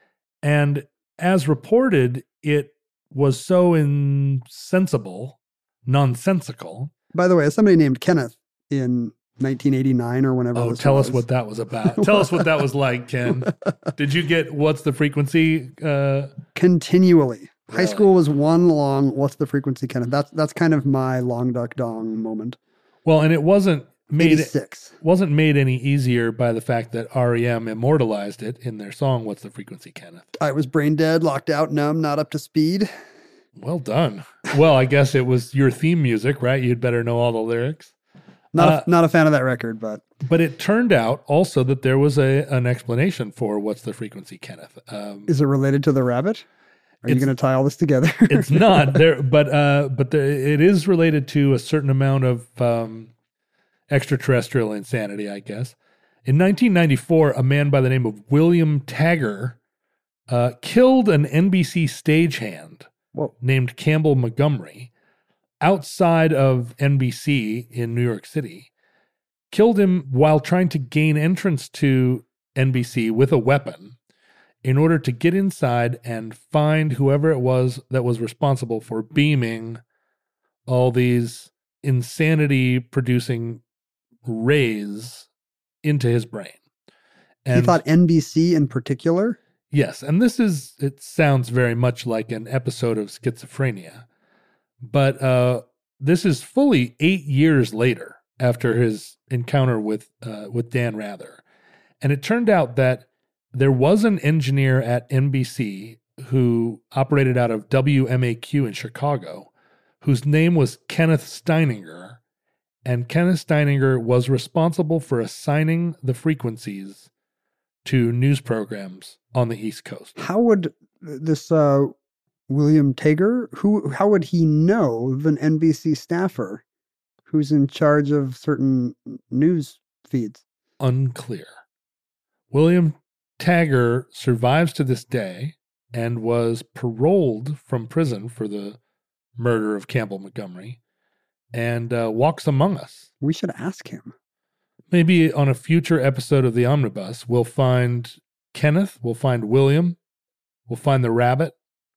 And as reported, it was so insensible, nonsensical. By the way, as somebody named Kenneth in nineteen eighty-nine or whenever Oh, this tell was, us what that was about. Tell us what that was like, Ken. Did you get what's the frequency? Uh, continually. High Really? school was one long, what's the frequency, Kenneth? That's that's kind of my long duck dong moment. well, and it wasn't made eighty-six. wasn't made any easier by the fact that R E M immortalized it in their song "What's the Frequency, Kenneth." I was brain dead, locked out, numb, not up to speed. Well done. Well, I guess it was your theme music, right? You'd better know all the lyrics. Not Uh, a, not a fan of that record, but But it turned out also that there was a an explanation for "What's the Frequency, Kenneth." Um, is it related to the rabbit? Are you It's- going to tie all this together? it's not there, but uh, but the, it is related to a certain amount of um, extraterrestrial insanity, I guess. In nineteen ninety-four, a man by the name of William Tagger uh, killed an N B C stagehand Whoa. named Campbell Montgomery outside of N B C in New York City. Killed him while trying to gain entrance to N B C with a weapon in order to get inside and find whoever it was that was responsible for beaming all these insanity producing rays into his brain. And he thought N B C in particular? yes, and this is, it sounds very much like an episode of Schizophrenia. But uh, this is fully eight years later after his encounter with uh, with Dan Rather. And it turned out that there was an engineer at N B C who operated out of W M A Q in Chicago, whose name was Kenneth Steininger. And Kenneth Steininger was responsible for assigning the frequencies to news programs on the East Coast. How would this uh, William Tager, who, how would he know of an N B C staffer who's in charge of certain news feeds? Unclear. William Tager survives to this day and was paroled from prison for the murder of Campbell Montgomery and uh, walks among us. We should ask him. Maybe on a future episode of the Omnibus, we'll find Kenneth, we'll find William, we'll find the rabbit.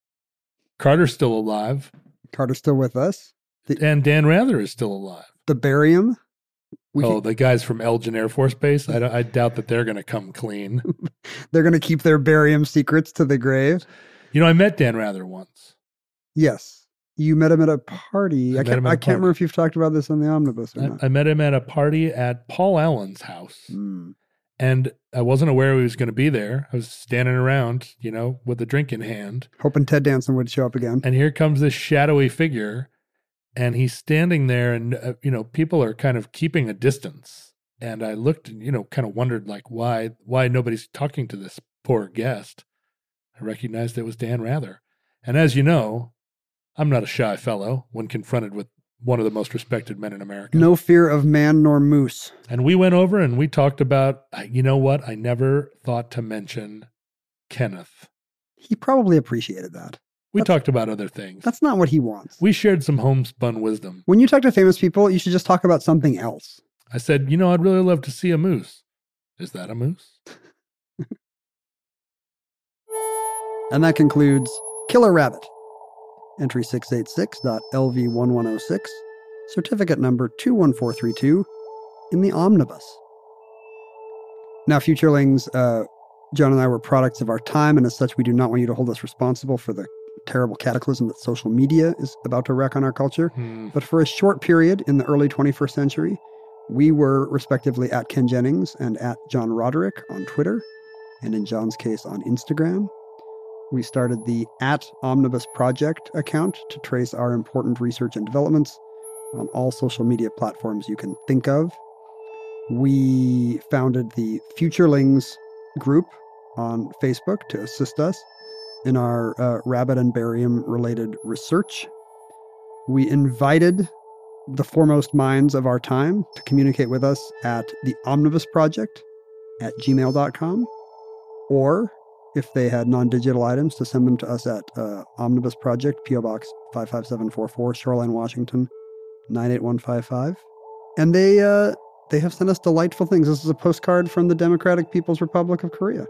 Carter's still alive. Carter's still with us. The, And Dan Rather is still alive. the barium. We oh, can- the guys from Elgin Air Force Base? I, don't- I doubt that they're going to come clean. they're going to keep their barium secrets to the grave. You know, I met Dan Rather once. Yes. You met him at a party. I I, met can't, him at I a can't party. remember if you've talked about this on the Omnibus or I, not. I met him at a party at Paul Allen's house. Mm. And I wasn't aware he was going to be there. I was standing around, you know, with a drink in hand. Hoping Ted Danson would show up again. And here comes this shadowy figure. And he's standing there and, uh, you know, people are kind of keeping a distance. And I looked and, you know, kind of wondered, like, why why nobody's talking to this poor guest. I recognized it was Dan Rather. And as you know, I'm not a shy fellow when confronted with one of the most respected men in America. No fear of man nor moose. And we went over and we talked about, I- you know what? I never thought to mention Kenneth. He probably appreciated that. We That's- talked about other things. That's not what he wants. We shared some homespun wisdom. When you talk to famous people, you should just talk about something else. I said, you know, I'd really love to see a moose. Is that a moose? And that concludes Killer Rabbit. Entry six eight six dot L V one one zero six, certificate number two one four three two, in the Omnibus. Now, Futurelings, uh, John and I were products of our time, and as such, we do not want you to hold us responsible for the terrible cataclysm that social media is about to wreak on our culture. Hmm. But for a short period in the early twenty-first century, we were respectively at Ken Jennings and at John Roderick on Twitter, and in John's case on Instagram. We started the at Omnibus Project account to trace our important research and developments on all social media platforms you can think of. We founded the Futurelings group on Facebook to assist us in our uh, rabbit and barium related research. We invited the foremost minds of our time to communicate with us at the Omnibus Project at gmail dot com, or if they had non-digital items, to send them to us at uh, Omnibus Project, P O Box five five seven four four, Shoreline, Washington, nine eight one five five. And they uh, they have sent us delightful things. This is a postcard from the Democratic People's Republic of Korea.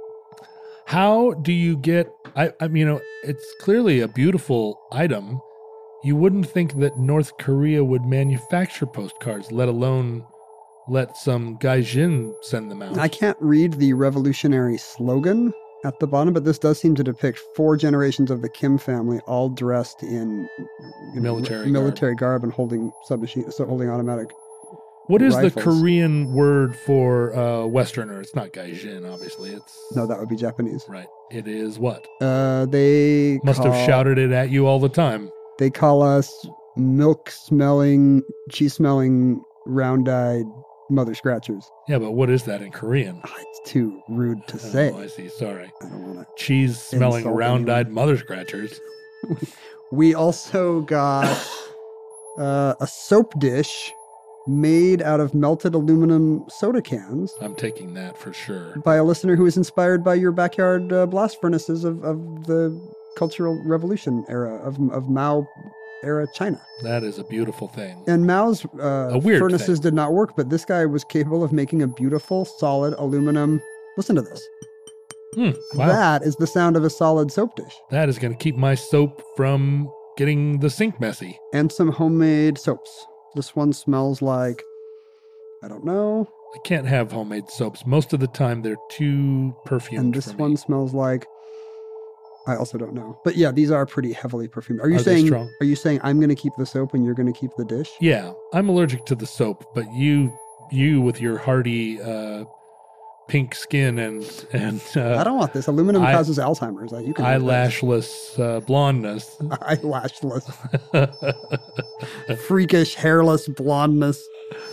How do you get, I, I mean, you know, it's clearly a beautiful item. You wouldn't think that North Korea would manufacture postcards, let alone let some gaijin send them out. I can't read the revolutionary slogan at the bottom, but this does seem to depict four generations of the Kim family, all dressed in you know, Military r- military garb and holding submachine, so holding automatic. What is rifles. the Korean word for uh, Westerner? It's not gaijin, obviously. It's No, that would be Japanese. right. It is what? Uh, they Must call, have shouted it at you all the time. They call us milk-smelling, cheese-smelling, round-eyed mother scratchers. Yeah, but what is that in Korean? Ah, it's too rude to say. Oh, I see. Sorry. I don't want to. Cheese smelling Insult round-eyed anyone. mother scratchers. We also got uh, a soap dish made out of melted aluminum soda cans I'm taking that for sure. by a listener who was inspired by your backyard uh, blast furnaces of, of the Cultural Revolution era, of, of Mao era China. That is a beautiful thing. And Mao's uh, A weird furnaces thing. did not work, but this guy was capable of making a beautiful, solid aluminum. Listen to this. Hmm, wow. That is the sound of a solid soap dish. That is going to keep my soap from getting the sink messy. And some homemade soaps. This one smells like, I don't know, I can't have homemade soaps. Most of the time, they're too perfumed. And this for one me. smells like. I also don't know, but yeah, these are pretty heavily perfumed. Are you Are they saying? strong? Are you saying I'm going to keep the soap and you're going to keep the dish? Yeah, I'm allergic to the soap, but you, you with your hardy uh, pink skin and and uh, I don't want this. Aluminum I- causes Alzheimer's. You can have this. eyelashless uh, blondness. eyelashless, freakish, hairless blondness.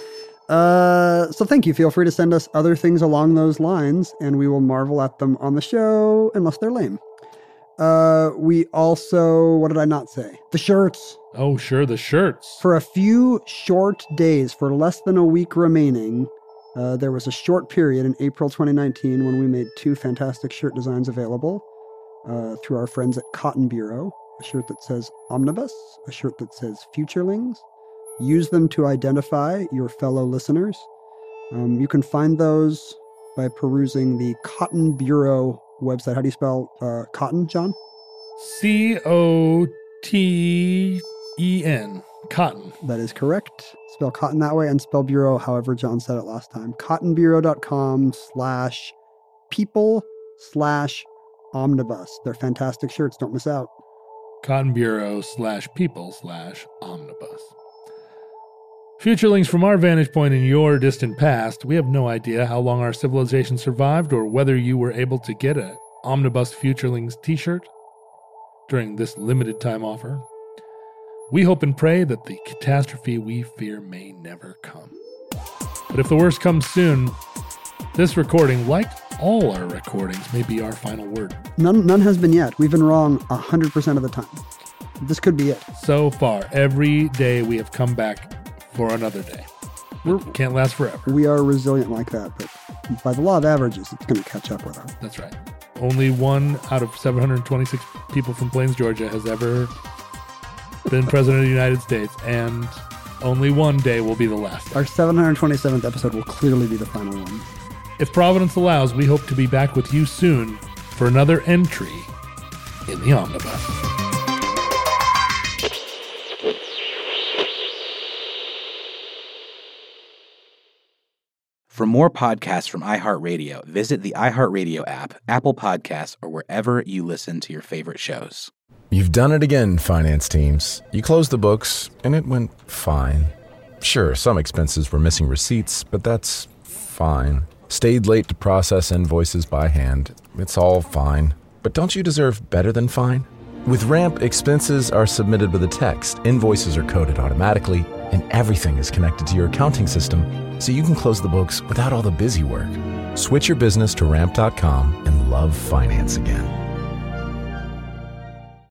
Uh, so thank you. Feel free to send us other things along those lines, and we will marvel at them on the show, unless they're lame. Uh, we also, what did I not say? The shirts. Oh, sure, the shirts. For a few short days, for less than a week remaining, uh, there was a short period in April twenty nineteen when we made two fantastic shirt designs available uh, through our friends at Cotton Bureau. A shirt that says Omnibus, a shirt that says Futurelings. Use them to identify your fellow listeners. Um, you can find those by perusing the Cotton Bureau website. How do you spell uh, cotton, John? C O T E N. Cotton. That is correct. Spell cotton that way and spell bureau however John said it last time. cottonbureau.com slash people slash omnibus. They're fantastic shirts. Don't miss out. Cotton Bureau slash people slash omnibus. Futurelings, from our vantage point in your distant past, we have no idea how long our civilization survived or whether you were able to get a Omnibus Futurelings t-shirt during this limited time offer. We hope and pray that the catastrophe we fear may never come. But if the worst comes soon, this recording, like all our recordings, may be our final word. None, none has been yet. We've been wrong one hundred percent of the time. This could be it. So far, every day we have come back for another day. We're, Can't last forever. we are resilient like that, but by the law of averages, it's going to catch up with us. That's right. Only one out of seven hundred twenty-six people from Plains, Georgia has ever been president of the United States, and only one day will be the last. Our seven hundred twenty-seventh episode will clearly be the final one. If Providence allows, we hope to be back with you soon for another entry in the Omnibus. For more podcasts from iHeartRadio, visit the iHeartRadio app, Apple Podcasts, or wherever you listen to your favorite shows. You've done it again, finance teams. You closed the books, and it went fine. Sure, some expenses were missing receipts, but that's fine. Stayed late to process invoices by hand. It's all fine. But don't you deserve better than fine? With Ramp, expenses are submitted with a text, invoices are coded automatically, and everything is connected to your accounting system, so you can close the books without all the busy work. Switch your business to ramp dot com and love finance again.